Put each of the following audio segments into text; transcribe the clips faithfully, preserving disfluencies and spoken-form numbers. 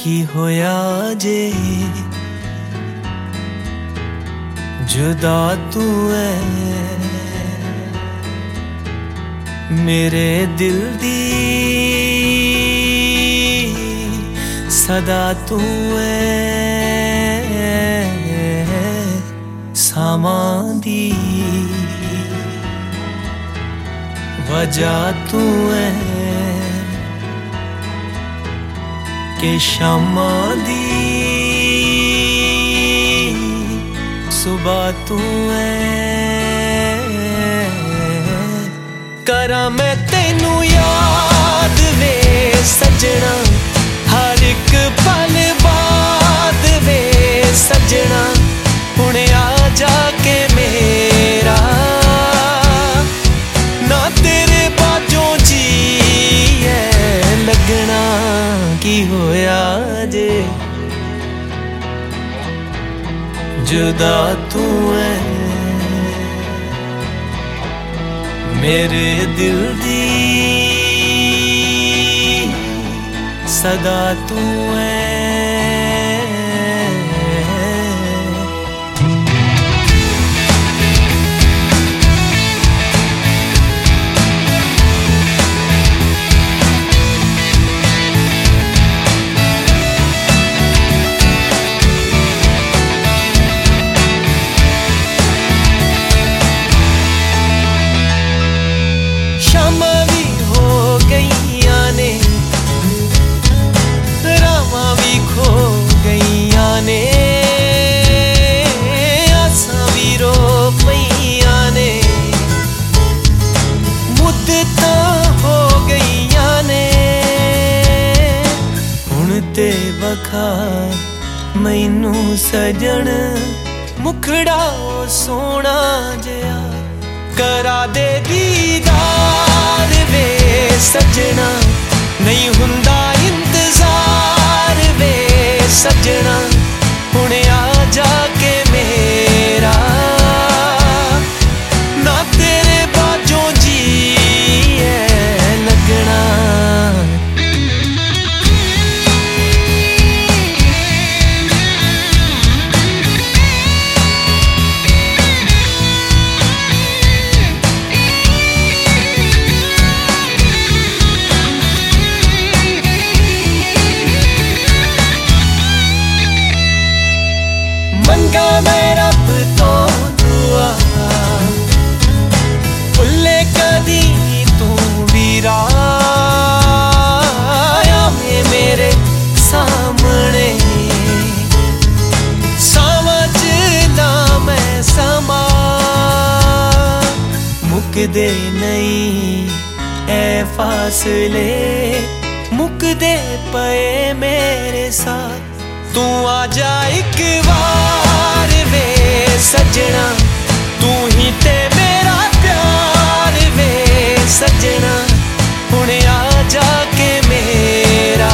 की होया जे जुदा तू है मेरे दिल दी सदा तू है सामां दी वजह तू है के शामां दी सुबह तू है करा मैं तेनू याद वे सजना हर एक पल बाद वे सजना हुणे आ जाके मेरा ना तेरे बाजों जी है लगना की होया जे जुदा तू है मेरे दिल दी सदा तू है ते वखा मैनू सजन मुखड़ा सोना जया करा दे दीदार वे सजना नहीं हुंदा इंतजार वे सजना हुणे आ जाके मेरा ना तेरे बाजों जी है लगना मंगा मैं रब तो दुआ भुले कदी तू भी राया में मेरे सामने समझ ना मैं समा मुकदे नहीं ऐ फासले मुकदे पे मेरे साथ तू आजा एक बार वे सजना तू ही ते मेरा प्यार वे सजना हुणे आ जाके मेरा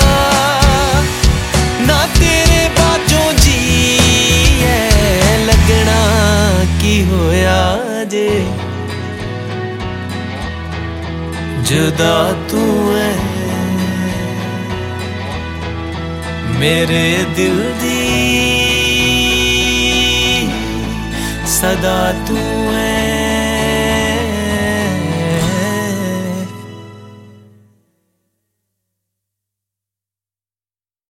ना तेरे बाजों जी है लगना की होया जे जुदा तू है मेरे दिल दी सदा तू है।